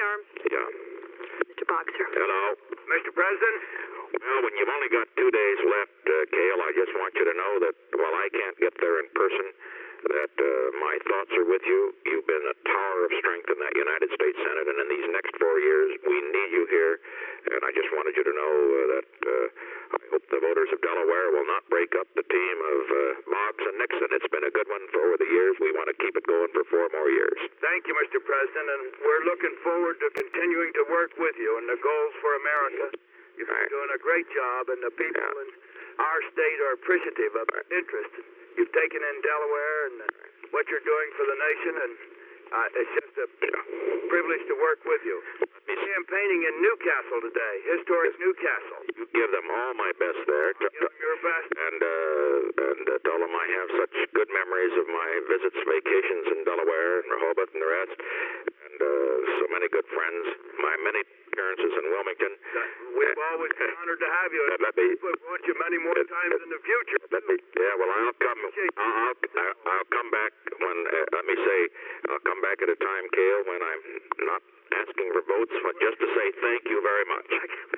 Norm. Yeah. Mr. Boxer. Hello. Mr. President? Well, when you've only got 2 days left, Cale, I just want you to know that while I can't get there in person, that my thoughts are with you. You've been a tower of strength in that United States Senate, and in these next 4 years, we need you here. And I just wanted you to know that I hope the voters of Delaware will not break up the team of Boggs and Nixon. It's been a good one for over the years. We want to keep it going for 4 more years. Thank you, Mr. President, and we're looking forward to continuing to work with you in the goals for America. You've been doing a great job, and the people in our state are appreciative of your interest you've taken in Delaware and what you're doing for the nation, and it's just a privilege to work with you. Campaigning in Newcastle today, historic Newcastle. You give them all my best there. Give them your best. And tell them I have such good memories of my visits, vacations in Delaware and Rehoboth and the rest, and so many good friends. My many appearances in Wilmington. We've always been honored to have you. We want you many more times in the future. Well, I'll come. I'll come back when. Let me say, I'll come back at a time, Cale, when I'm not asking for votes, but just to say thank you very much.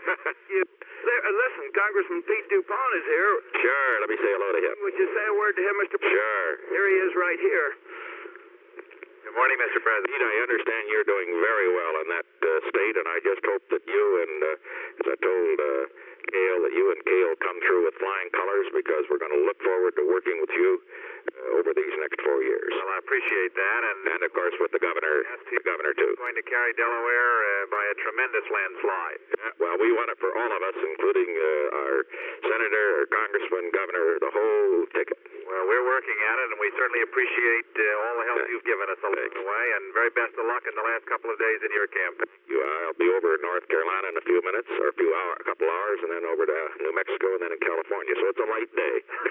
Listen, Congressman Pete DuPont is here. Sure, let me say hello to him. Would you say a word to him, Mr. President? Sure. Here he is right here. Good morning, Mr. President. Pete, I understand you're doing very well in that state, and I just hope that you and, as I told Cale, that you and Cale come through with flying colors, because we're going to look forward to working with you over these next 4 years. Well, I appreciate that, and of course with the governor too. Going to carry Delaware by a tremendous landslide. Well, we want it for all of us, including our senator, our congressman, governor, the whole ticket. Well, we're working at it, and we certainly appreciate all the help you've given us along the way, and very best of luck in the last couple of days in your campaign. I'll be over in North Carolina in a few minutes, or a couple hours, and then over to New Mexico, and then in California. So it's a light day.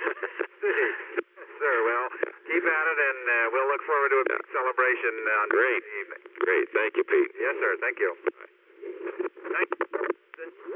Sir, well, keep at it, and we'll look forward to a big celebration on Thursday evening. Great. Thank you, Pete. Yes, sir. Thank you. Bye. Thank you.